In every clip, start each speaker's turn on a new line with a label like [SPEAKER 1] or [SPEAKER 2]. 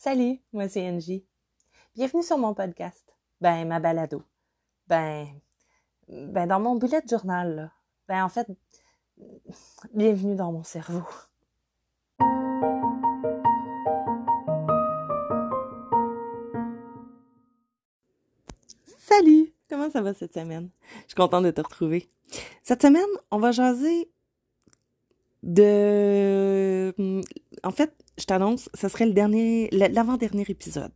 [SPEAKER 1] Salut, moi c'est Angie. Bienvenue sur mon podcast. Ma balado. Ben, dans mon bullet journal, là. En fait, bienvenue dans mon cerveau. Salut! Comment ça va cette semaine? Je suis contente de te retrouver. Cette semaine, on va jaser de... En fait, je t'annonce, ce serait l'avant-dernier épisode.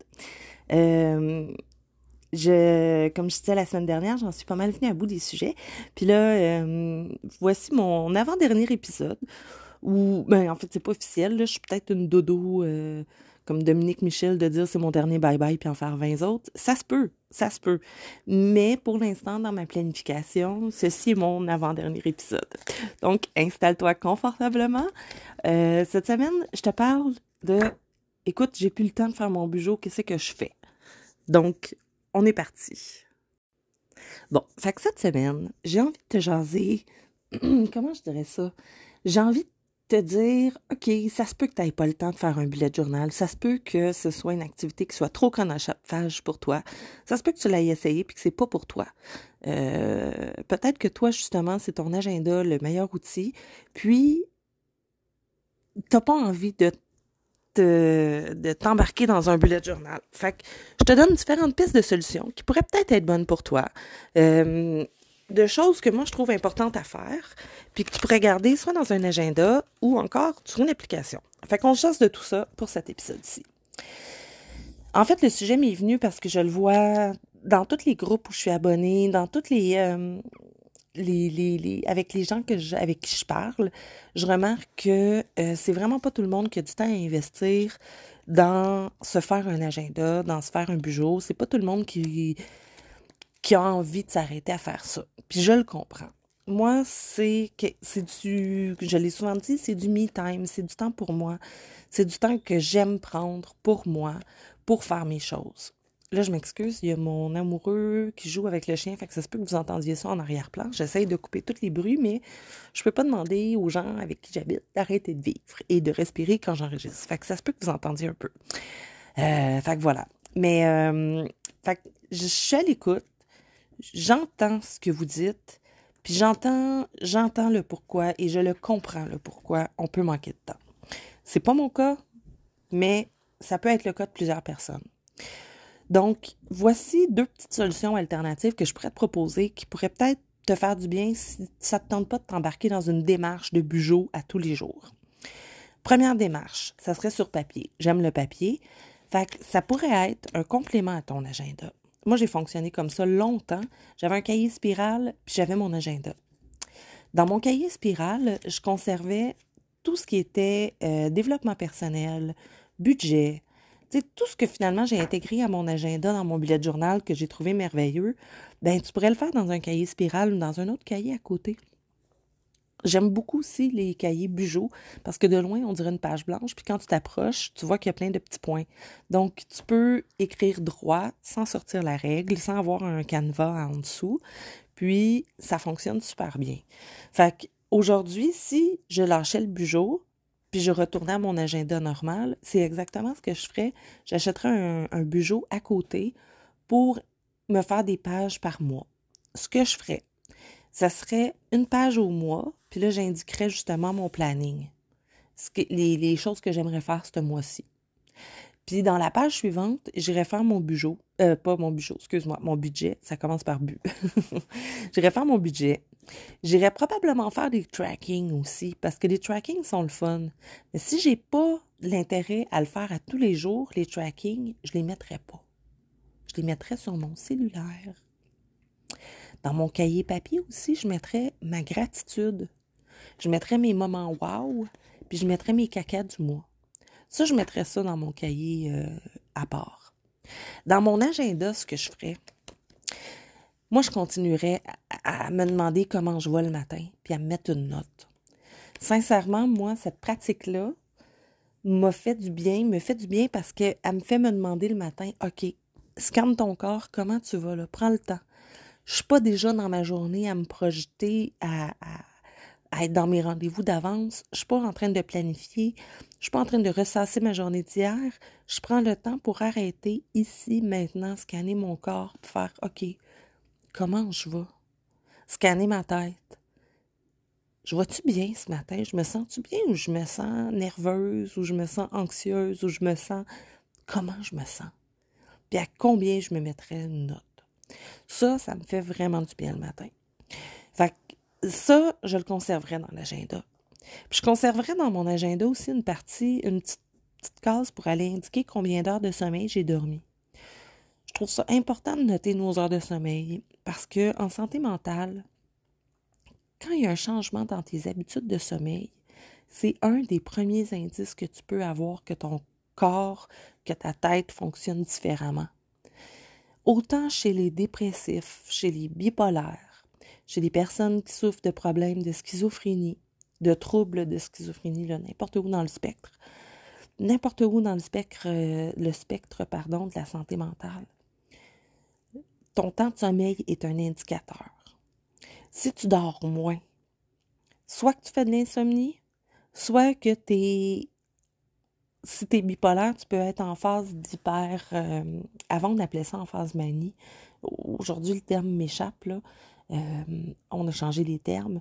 [SPEAKER 1] Comme je disais la semaine dernière, j'en suis pas mal venue à bout des sujets. Puis là, voici mon avant-dernier épisode où, en fait, c'est pas officiel, là, je suis peut-être une dodo comme Dominique Michel de dire c'est mon dernier bye-bye puis en faire 20 autres. Ça se peut, ça se peut. Mais pour l'instant, dans ma planification, ceci est mon avant-dernier épisode. Donc, installe-toi confortablement. Cette semaine, je te parle de, écoute, j'ai plus le temps de faire mon bugeot, qu'est-ce que je fais? Donc, on est parti. Bon, fait que cette semaine, j'ai envie de te jaser, comment je dirais ça? J'ai envie de te dire, OK, ça se peut que tu n'aies pas le temps de faire un bullet journal, ça se peut que ce soit une activité qui soit trop chronophage pour toi, ça se peut que tu l'aies essayé puis que c'est pas pour toi. Peut-être que toi, justement, c'est ton agenda le meilleur outil, puis t'as pas envie de t'embarquer dans un bullet journal. Fait que je te donne différentes pistes de solutions qui pourraient peut-être être bonnes pour toi. De choses que moi, je trouve importantes à faire, puis que tu pourrais garder soit dans un agenda ou encore sur une application. Fait qu'on chasse de tout ça pour cet épisode-ci. En fait, le sujet m'est venu parce que je le vois dans tous les groupes où je suis abonnée, dans toutes avec les gens avec qui je parle, je remarque que c'est vraiment pas tout le monde qui a du temps à investir dans se faire un agenda, dans se faire un bugeot. C'est pas tout le monde qui a envie de s'arrêter à faire ça. Puis je le comprends. Moi, je l'ai souvent dit, c'est du me time, c'est du temps pour moi. C'est du temps que j'aime prendre pour moi, pour faire mes choses. Là, je m'excuse, il y a mon amoureux qui joue avec le chien, fait que ça se peut que vous entendiez ça en arrière-plan. J'essaye de couper tous les bruits, mais je peux pas demander aux gens avec qui j'habite d'arrêter de vivre et de respirer quand j'enregistre. Fait que ça se peut que vous entendiez un peu. Fait que voilà. Mais, fait que je suis à l'écoute, j'entends ce que vous dites, puis j'entends le pourquoi et je le comprends le pourquoi on peut manquer de temps. C'est pas mon cas, mais ça peut être le cas de plusieurs personnes. Donc, voici 2 petites solutions alternatives que je pourrais te proposer qui pourraient peut-être te faire du bien si ça ne te tente pas de t'embarquer dans une démarche de bugeot à tous les jours. Première démarche, ça serait sur papier. J'aime le papier. Fait que ça pourrait être un complément à ton agenda. Moi, j'ai fonctionné comme ça longtemps. J'avais un cahier spirale, puis j'avais mon agenda. Dans mon cahier spirale, je conservais tout ce qui était développement personnel, budget, tu sais, tout ce que finalement j'ai intégré à mon agenda dans mon bullet journal que j'ai trouvé merveilleux, tu pourrais le faire dans un cahier spirale ou dans un autre cahier à côté. J'aime beaucoup aussi les cahiers Bugeot parce que de loin, on dirait une page blanche, puis quand tu t'approches, tu vois qu'il y a plein de petits points. Donc, tu peux écrire droit sans sortir la règle, sans avoir un canevas en dessous, puis ça fonctionne super bien. Fait qu'aujourd'hui, si je lâchais le Bugeot, puis je retournais à mon agenda normal, c'est exactement ce que je ferais. J'achèterais un Bugeot à côté pour me faire des pages par mois. Ce que je ferais, ça serait une page au mois, puis là, j'indiquerais justement mon planning, les choses que j'aimerais faire ce mois-ci. Puis dans la page suivante, j'irais faire mon bugeot, pas mon bugeot, excuse-moi, mon budget, ça commence par bu. J'irais faire mon budget. J'irais probablement faire des trackings aussi, parce que les trackings sont le fun. Mais si j'ai pas l'intérêt à le faire à tous les jours, les trackings, je les mettrais pas. Je les mettrais sur mon cellulaire. Dans mon cahier papier aussi, je mettrais ma gratitude. Je mettrais mes moments wow, puis je mettrais mes cacas du mois. Ça, je mettrais ça dans mon cahier à part. Dans mon agenda, ce que je ferais, moi, je continuerais à me demander comment je vais le matin, puis à me mettre une note. Sincèrement, moi, cette pratique-là me fait du bien parce qu'elle me fait me demander le matin, OK, scanne ton corps, comment tu vas là? Prends le temps. Je suis pas déjà dans ma journée à me projeter, à être dans mes rendez-vous d'avance. Je suis pas en train de planifier. Je suis pas en train de ressasser ma journée d'hier. Je prends le temps pour arrêter ici, maintenant, scanner mon corps, pour faire OK, comment je vais? Scanner ma tête. Je vais-tu bien ce matin? Je me sens-tu bien ou je me sens nerveuse ou je me sens anxieuse ou je me sens... Comment je me sens? Puis à combien je me mettrais une note? Ça me fait vraiment du bien le matin. Fait que ça, je le conserverai dans l'agenda. Puis je conserverai dans mon agenda aussi une petite case pour aller indiquer combien d'heures de sommeil j'ai dormi. Je trouve ça important de noter nos heures de sommeil parce que en santé mentale, quand il y a un changement dans tes habitudes de sommeil, c'est un des premiers indices que tu peux avoir que ton corps, que ta tête fonctionne différemment. Autant chez les dépressifs, chez les bipolaires, chez les personnes qui souffrent de problèmes de schizophrénie, de troubles de schizophrénie, là, n'importe où dans le spectre. N'importe où dans le spectre, de la santé mentale. Ton temps de sommeil est un indicateur. Si tu dors moins, soit que tu fais de l'insomnie, soit que si tu es bipolaire, tu peux être en phase d'hyper... avant, on appelait ça en phase manie. Aujourd'hui, le terme m'échappe, là. On a changé les termes.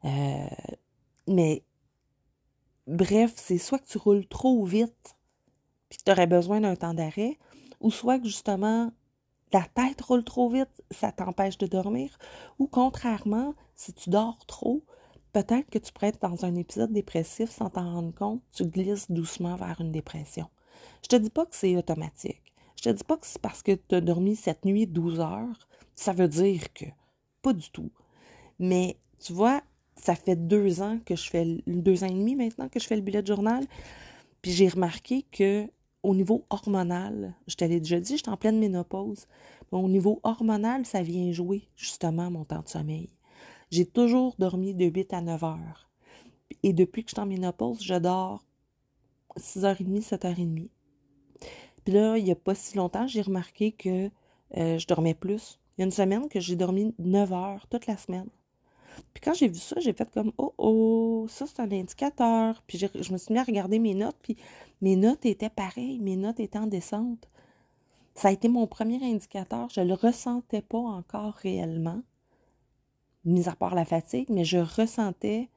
[SPEAKER 1] Mais bref, c'est soit que tu roules trop vite puis que tu aurais besoin d'un temps d'arrêt, ou soit que justement, la tête roule trop vite, ça t'empêche de dormir, ou contrairement, si tu dors trop, peut-être que tu pourrais être dans un épisode dépressif sans t'en rendre compte, tu glisses doucement vers une dépression. Je te dis pas que c'est automatique. Je te dis pas que c'est parce que tu as dormi cette nuit 12 heures, ça veut dire que. Pas du tout. Mais tu vois, ça fait 2 ans que je fais, 2 ans et demi maintenant que je fais le bullet journal, puis j'ai remarqué que au niveau hormonal, je te l'ai déjà dit, j'étais en pleine ménopause, mais au niveau hormonal, ça vient jouer justement mon temps de sommeil. J'ai toujours dormi de 8 à 9 heures. Et depuis que je suis en ménopause, je dors 6h30, 7h30. Puis là, il n'y a pas si longtemps, j'ai remarqué que je dormais plus. Il y a une semaine que j'ai dormi 9 heures toute la semaine. Puis quand j'ai vu ça, j'ai fait comme « Oh, ça c'est un indicateur. » Puis je me suis mis à regarder mes notes, puis mes notes étaient pareilles, mes notes étaient en descente. Ça a été mon premier indicateur. Je ne le ressentais pas encore réellement, mis à part la fatigue, mais je ressentais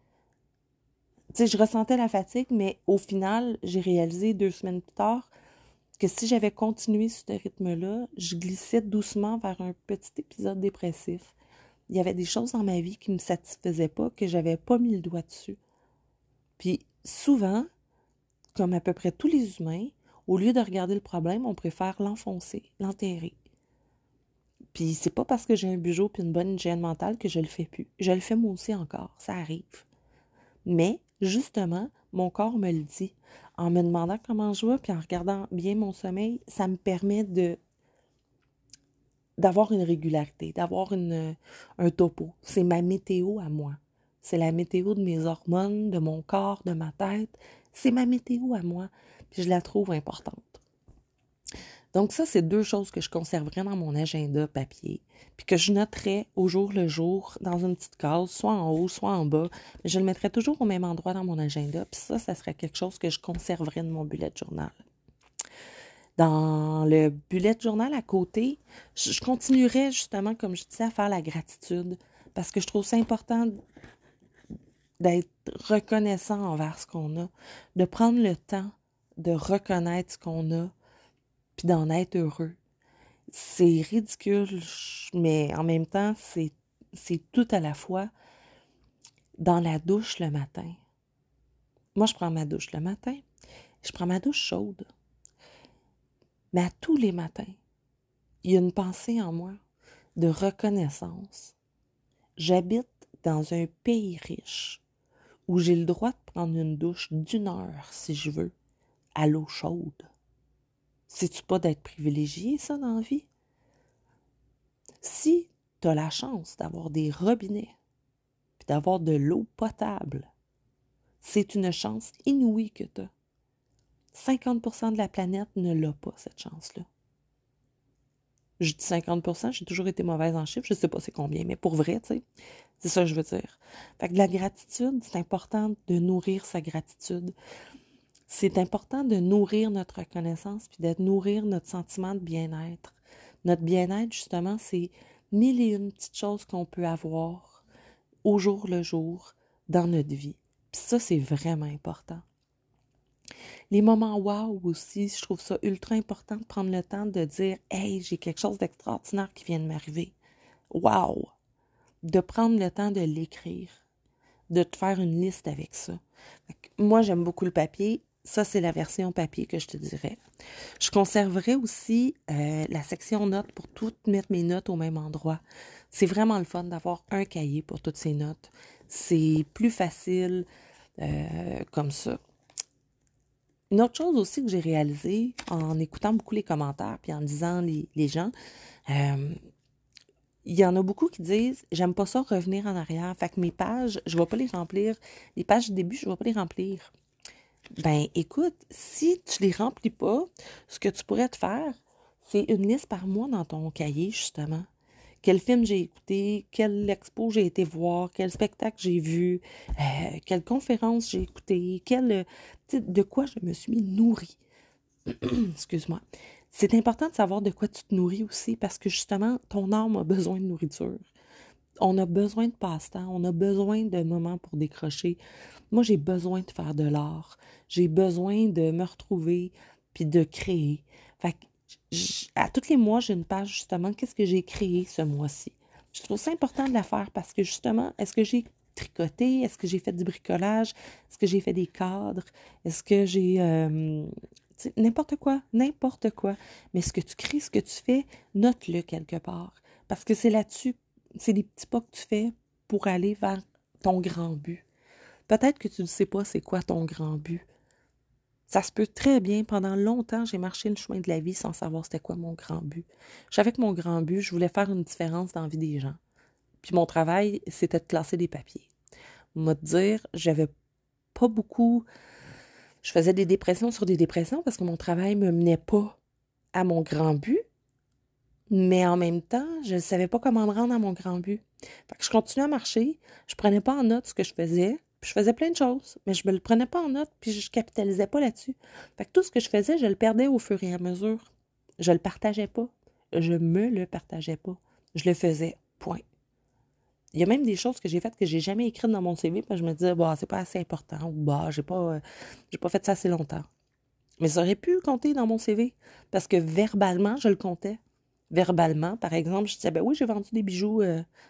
[SPEAKER 1] la fatigue, mais au final, j'ai réalisé 2 semaines plus tard que si j'avais continué sur ce rythme-là, je glissais doucement vers un petit épisode dépressif. Il y avait des choses dans ma vie qui ne me satisfaisaient pas, que j'avais pas mis le doigt dessus. Puis souvent, comme à peu près tous les humains, au lieu de regarder le problème, on préfère l'enfoncer, l'enterrer. Puis c'est pas parce que j'ai un bugeot puis une bonne hygiène mentale que je le fais plus. Je le fais moi aussi encore, ça arrive. Mais, justement, mon corps me le dit. En me demandant comment je vais, puis en regardant bien mon sommeil, ça me permet d'avoir une régularité, d'avoir un topo. C'est ma météo à moi. C'est la météo de mes hormones, de mon corps, de ma tête. C'est ma météo à moi. Puis je la trouve importante. Donc ça, c'est 2 choses que je conserverai dans mon agenda papier, puis que je noterai au jour le jour dans une petite case, soit en haut, soit en bas. Mais je le mettrai toujours au même endroit dans mon agenda, puis ça serait quelque chose que je conserverai de mon bullet journal. Dans le bullet journal à côté, je continuerai justement, comme je disais, à faire la gratitude, parce que je trouve ça important d'être reconnaissant envers ce qu'on a, de prendre le temps de reconnaître ce qu'on a, puis d'en être heureux. C'est ridicule, mais en même temps, c'est tout à la fois. Dans la douche le matin. Moi, je prends ma douche le matin. Je prends ma douche chaude. Mais à tous les matins, il y a une pensée en moi de reconnaissance. J'habite dans un pays riche où j'ai le droit de prendre une douche d'1 heure, si je veux, à l'eau chaude. C'est-tu pas d'être privilégié, ça, dans la vie? Si tu as la chance d'avoir des robinets puis d'avoir de l'eau potable, c'est une chance inouïe que tu as. 50% de la planète ne l'a pas, cette chance-là. Je dis 50%, j'ai toujours été mauvaise en chiffres, je sais pas c'est combien, mais pour vrai, tu sais, c'est ça que je veux dire. Fait que de la gratitude, c'est important de nourrir sa gratitude. C'est important de nourrir notre reconnaissance puis de nourrir notre sentiment de bien-être. Notre bien-être, justement, c'est mille et une petites choses qu'on peut avoir au jour le jour dans notre vie. Puis ça, c'est vraiment important. Les moments wow aussi, je trouve ça ultra important de prendre le temps de dire « Hey, j'ai quelque chose d'extraordinaire qui vient de m'arriver. » Wow! De prendre le temps de l'écrire, de te faire une liste avec ça. Moi, j'aime beaucoup le papier. Ça, c'est la version papier que je te dirais. Je conserverai aussi la section notes pour toutes mettre mes notes au même endroit. C'est vraiment le fun d'avoir un cahier pour toutes ces notes. C'est plus facile comme ça. Une autre chose aussi que j'ai réalisée en écoutant beaucoup les commentaires puis en lisant les gens, il y en a beaucoup qui disent « J'aime pas ça revenir en arrière. » Fait que mes pages, je vais pas les remplir. Les pages du début, je vais pas les remplir. Ben, écoute, si tu les remplis pas, ce que tu pourrais te faire, c'est une liste par mois dans ton cahier, justement. Quel film j'ai écouté, quelle expo j'ai été voir, quel spectacle j'ai vu, quelle conférence j'ai écouté, de quoi je me suis nourrie. Excuse-moi. C'est important de savoir de quoi tu te nourris aussi parce que justement, ton âme a besoin de nourriture. On a besoin de passe-temps, on a besoin de moments pour décrocher. Moi, j'ai besoin de faire de l'art. J'ai besoin de me retrouver puis de créer. Fait que à tous les mois, j'ai une page justement, qu'est-ce que j'ai créé ce mois-ci. Je trouve ça important de la faire parce que justement, est-ce que j'ai tricoté? Est-ce que j'ai fait du bricolage? Est-ce que j'ai fait des cadres? Est-ce que j'ai... n'importe quoi. Mais ce que tu crées, ce que tu fais, note-le quelque part. Parce que c'est là-dessus, c'est des petits pas que tu fais pour aller vers ton grand but. Peut-être que tu ne sais pas c'est quoi ton grand but. Ça se peut très bien. Pendant longtemps, j'ai marché le chemin de la vie sans savoir c'était quoi mon grand but. Je savais que mon grand but, je voulais faire une différence dans la vie des gens. Puis mon travail, c'était de classer des papiers. Moi, te dire, j'avais pas beaucoup... Je faisais des dépressions sur des dépressions parce que mon travail me menait pas à mon grand but. Mais en même temps, je ne savais pas comment me rendre à mon grand but. Fait que je continuais à marcher, je prenais pas en note ce que je faisais, puis je faisais plein de choses, mais je me le prenais pas en note, puis je capitalisais pas là-dessus. Fait que tout ce que je faisais, je le perdais au fur et à mesure. Je le partageais pas. Je me le partageais pas. Je le faisais. Point. Il y a même des choses que j'ai faites que j'ai jamais écrites dans mon CV, parce que je me disais, bah, c'est pas assez important, ou bah, j'ai pas fait ça assez longtemps. Mais ça aurait pu compter dans mon CV, parce que verbalement, je le comptais. Verbalement, par exemple, je disais, ben oui, j'ai vendu des bijoux.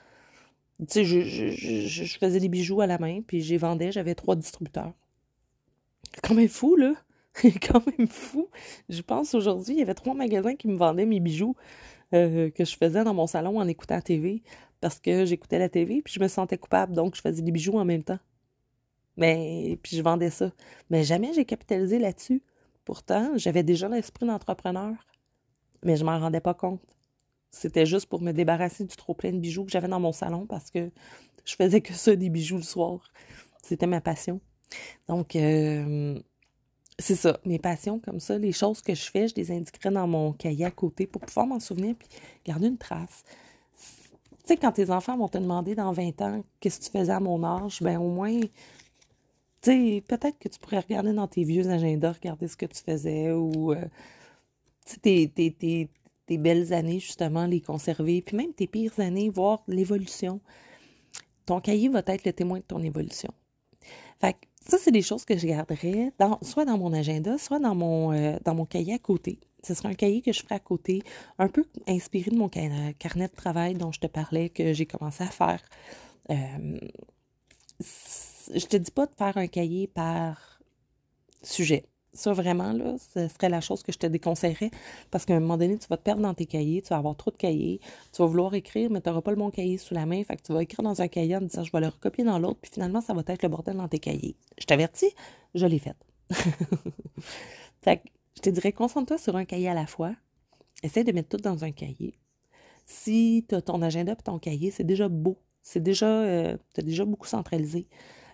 [SPEAKER 1] Tu sais, je faisais des bijoux à la main, puis j'y vendais, j'avais 3 distributeurs. Quand même fou, là. Quand même fou. Je pense aujourd'hui, il y avait 3 magasins qui me vendaient mes bijoux que je faisais dans mon salon en écoutant la TV, parce que j'écoutais la TV, puis je me sentais coupable, donc je faisais des bijoux en même temps. Mais, puis je vendais ça. Mais jamais j'ai capitalisé là-dessus. Pourtant, j'avais déjà l'esprit d'entrepreneur, mais je m'en rendais pas compte. C'était juste pour me débarrasser du trop-plein de bijoux que j'avais dans mon salon parce que je faisais que ça, des bijoux le soir. C'était ma passion. Donc, c'est ça, mes passions comme ça, les choses que je fais, je les indiquerai dans mon cahier à côté pour pouvoir m'en souvenir puis garder une trace. Tu sais, quand tes enfants vont te demander dans 20 ans qu'est-ce que tu faisais à mon âge, ben au moins, tu sais, peut-être que tu pourrais regarder dans tes vieux agendas, regarder ce que tu faisais ou, tu sais, tes belles années, justement, les conserver, puis même tes pires années, voir l'évolution. Ton cahier va être le témoin de ton évolution. Fait que ça, c'est des choses que je garderais soit dans mon agenda, soit dans mon cahier à côté. Ce serait un cahier que je ferais à côté, un peu inspiré de mon carnet de travail dont je te parlais, que j'ai commencé à faire. Je te dis pas de faire un cahier par sujet. Ça, vraiment, là, ce serait la chose que je te déconseillerais parce qu'à un moment donné, tu vas te perdre dans tes cahiers, tu vas avoir trop de cahiers, tu vas vouloir écrire, mais tu n'auras pas le bon cahier sous la main, fait que tu vas écrire dans un cahier en disant « je vais le recopier dans l'autre », puis finalement, ça va être le bordel dans tes cahiers. Je t'avertis, je l'ai fait. Fait que je te dirais, concentre-toi sur un cahier à la fois, essaie de mettre tout dans un cahier. Si tu as ton agenda et ton cahier, c'est déjà beau, tu as déjà beaucoup centralisé.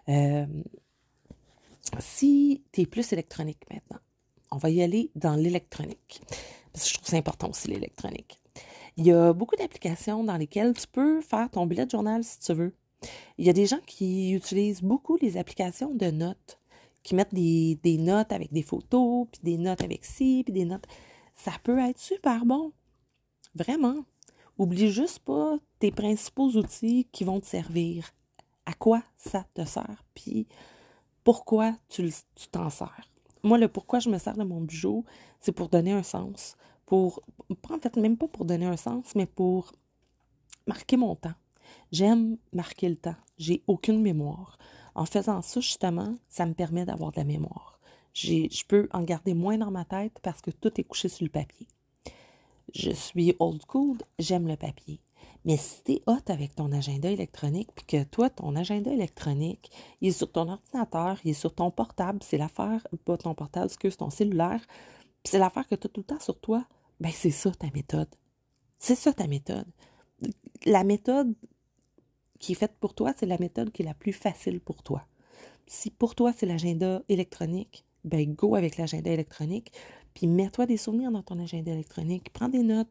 [SPEAKER 1] Si tu es plus électronique maintenant, on va y aller dans l'électronique. Parce que je trouve ça important aussi, l'électronique. Il y a beaucoup d'applications dans lesquelles tu peux faire ton bullet journal si tu veux. Il y a des gens qui utilisent beaucoup les applications de notes, qui mettent des notes avec des photos, puis des notes avec ci, puis des notes. Ça peut être super bon, vraiment. Oublie juste pas tes principaux outils qui vont te servir. À quoi ça te sert, puis pourquoi tu t'en sers. Moi, le pourquoi je me sers de mon bijou, c'est pour donner un sens. En fait, même pas pour donner un sens, mais pour marquer mon temps. J'aime marquer le temps. J'ai aucune mémoire. En faisant ça, justement, ça me permet d'avoir de la mémoire. Je peux en garder moins dans ma tête parce que tout est couché sur le papier. Je suis old school, j'aime le papier. Mais si t'es hot avec ton agenda électronique, puis que toi, ton agenda électronique, il est sur ton ordinateur, il est sur ton portable, c'est l'affaire, pas ton portable, excuse, ton cellulaire, puis c'est l'affaire que tu as tout le temps sur toi, ben c'est ça ta méthode. C'est ça ta méthode. La méthode qui est faite pour toi, c'est la méthode qui est la plus facile pour toi. Si pour toi, c'est l'agenda électronique, ben go avec l'agenda électronique, puis mets-toi des souvenirs dans ton agenda électronique, prends des notes.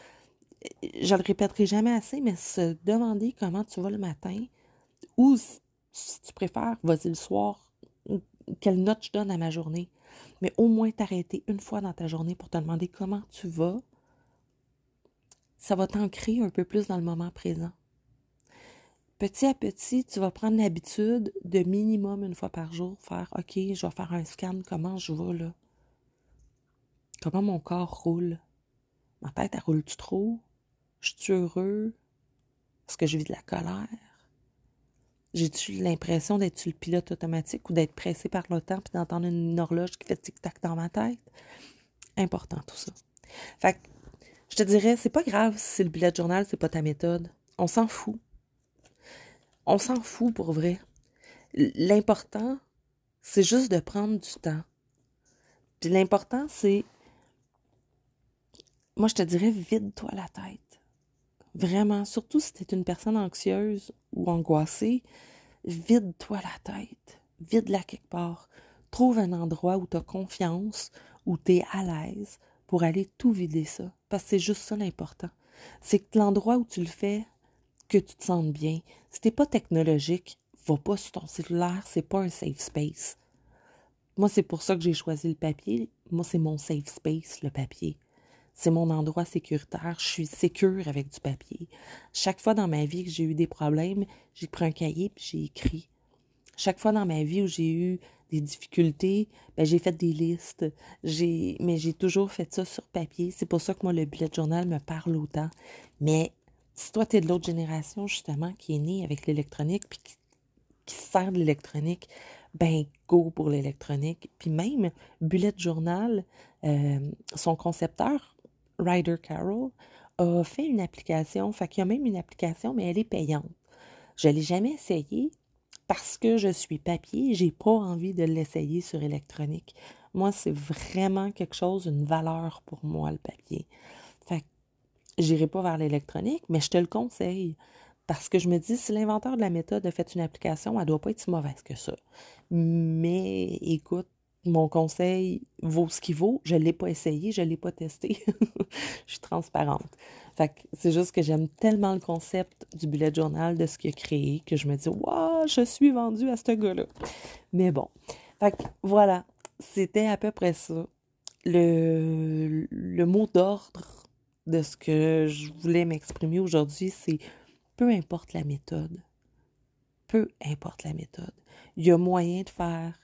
[SPEAKER 1] Je le répéterai jamais assez, mais se demander comment tu vas le matin, ou si tu préfères, vas-y le soir, quelle note je donne à ma journée. Mais au moins t'arrêter une fois dans ta journée pour te demander comment tu vas, ça va t'ancrer un peu plus dans le moment présent. Petit à petit, tu vas prendre l'habitude de minimum une fois par jour faire « OK, je vais faire un scan, comment je vais là? Comment mon corps roule? Ma tête, elle roule-tu trop? Je suis heureux? Est-ce que je vis de la colère? J'ai-tu l'impression d'être sur le pilote automatique ou d'être pressé par le temps puis d'entendre une horloge qui fait tic-tac dans ma tête? » Important tout ça. Fait que je te dirais, c'est pas grave si le bullet journal, c'est pas ta méthode. On s'en fout. On s'en fout pour vrai. L'important, c'est juste de prendre du temps. Puis l'important, c'est, moi je te dirais, vide-toi la tête. Vraiment, surtout si tu es une personne anxieuse ou angoissée, vide-toi la tête. Vide-la quelque part. Trouve un endroit où tu as confiance, où tu es à l'aise pour aller tout vider ça. Parce que c'est juste ça l'important. C'est que l'endroit où tu le fais, que tu te sentes bien. Si t'es pas technologique, va pas sur ton cellulaire, c'est pas un safe space. Moi, c'est pour ça que j'ai choisi le papier. Moi, c'est mon safe space, le papier. C'est mon endroit sécuritaire. Je suis sécure avec du papier. Chaque fois dans ma vie que j'ai eu des problèmes, j'ai pris un cahier puis j'ai écrit. Chaque fois dans ma vie où j'ai eu des difficultés, ben j'ai fait des listes. Mais j'ai toujours fait ça sur papier. C'est pour ça que moi, le bullet journal me parle autant. Mais si toi, tu es de l'autre génération, justement, qui est née avec l'électronique puis qui se sert de l'électronique, ben go pour l'électronique. Puis même, bullet journal, son concepteur, Ryder Carroll, a fait une application. Fait qu'il y a même une application, mais elle est payante. Je ne l'ai jamais essayée parce que je suis papier. J'ai pas envie de l'essayer sur électronique. Moi, c'est vraiment quelque chose, une valeur pour moi, le papier. Fait que j'irai pas vers l'électronique, mais je te le conseille. Parce que je me dis, si l'inventeur de la méthode a fait une application, elle doit pas être si mauvaise que ça. Mais écoute, mon conseil vaut ce qu'il vaut. Je ne l'ai pas essayé, je ne l'ai pas testé. Je suis transparente. Fait que c'est juste que j'aime tellement le concept du bullet journal, de ce qu'il a créé, que je me dis, waouh, je suis vendue à ce gars-là. Mais bon. Fait que voilà, c'était à peu près ça. Le mot d'ordre de ce que je voulais m'exprimer aujourd'hui, c'est peu importe la méthode. Peu importe la méthode. Il y a moyen de faire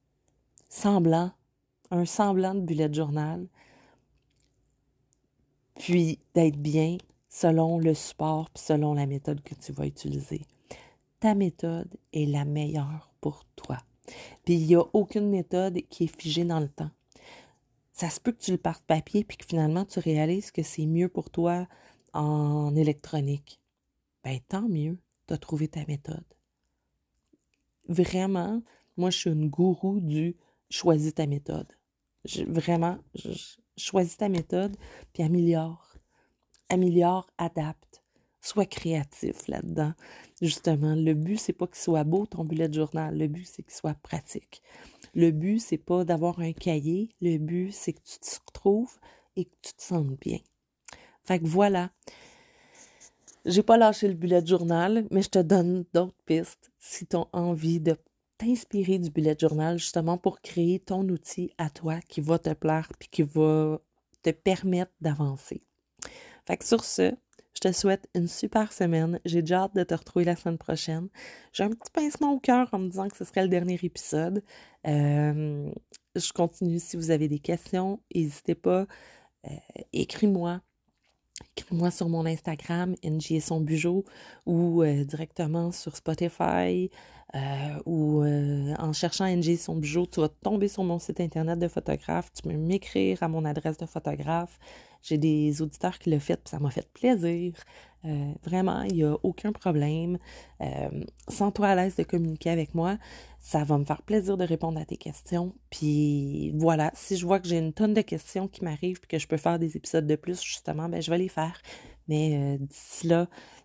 [SPEAKER 1] un semblant de bullet journal, puis d'être bien selon le support puis selon la méthode que tu vas utiliser. Ta méthode est la meilleure pour toi. Puis il n'y a aucune méthode qui est figée dans le temps. Ça se peut que tu le partes papier puis que finalement tu réalises que c'est mieux pour toi en électronique. Ben tant mieux, tu as trouvé ta méthode. Vraiment, moi je suis une gourou du choisis ta méthode. Vraiment, choisis ta méthode puis améliore, adapte, sois créatif là-dedans. Justement, le but, c'est pas qu'il soit beau ton bullet journal, le but, c'est qu'il soit pratique. Le but, c'est pas d'avoir un cahier, le but, c'est que tu te retrouves et que tu te sentes bien. Fait que voilà. J'ai pas lâché le bullet journal, mais je te donne d'autres pistes si tu as envie de t'inspirer du bullet journal justement pour créer ton outil à toi qui va te plaire puis qui va te permettre d'avancer. Fait que sur ce, je te souhaite une super semaine. J'ai déjà hâte de te retrouver la semaine prochaine. J'ai un petit pincement au cœur en me disant que ce serait le dernier épisode. Je continue si vous avez des questions. N'hésitez pas. Écris-moi. Écris-moi sur mon Instagram, NJ et son Bugeaud, ou directement sur Spotify, ou en cherchant NJ et son Bugeaud, tu vas tomber sur mon site internet de photographe, tu peux m'écrire à mon adresse de photographe. J'ai des auditeurs qui l'ont fait, puis ça m'a fait plaisir. Vraiment, il n'y a aucun problème. Sens-toi à l'aise de communiquer avec moi. Ça va me faire plaisir de répondre à tes questions. Puis voilà, si je vois que j'ai une tonne de questions qui m'arrivent et que je peux faire des épisodes de plus, justement, ben je vais les faire. Mais d'ici là,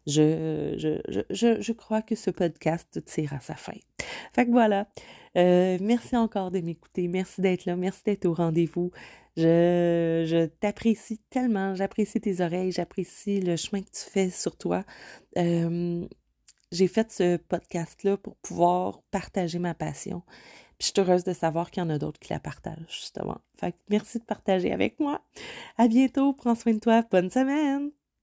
[SPEAKER 1] je crois que ce podcast tire à sa fin. Fait que voilà. Merci encore de m'écouter. Merci d'être là. Merci d'être au rendez-vous. Je t'apprécie tellement. J'apprécie tes oreilles. J'apprécie le chemin que tu fais sur toi. J'ai fait ce podcast-là pour pouvoir partager ma passion. Puis je suis heureuse de savoir qu'il y en a d'autres qui la partagent, justement. Fait que merci de partager avec moi. À bientôt. Prends soin de toi. Bonne semaine.